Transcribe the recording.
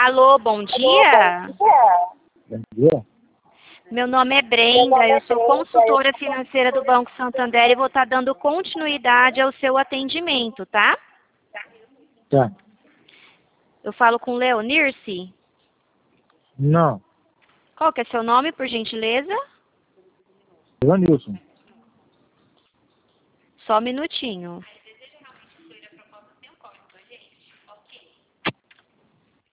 Alô, bom dia. Bom dia. Meu nome é Brenda, eu sou consultora financeira do Banco Santander e vou estar dando continuidade ao seu atendimento, tá? Tá. Eu falo com Leonirce. Não. Qual que é seu nome, por gentileza? Evanilson. Só um minutinho.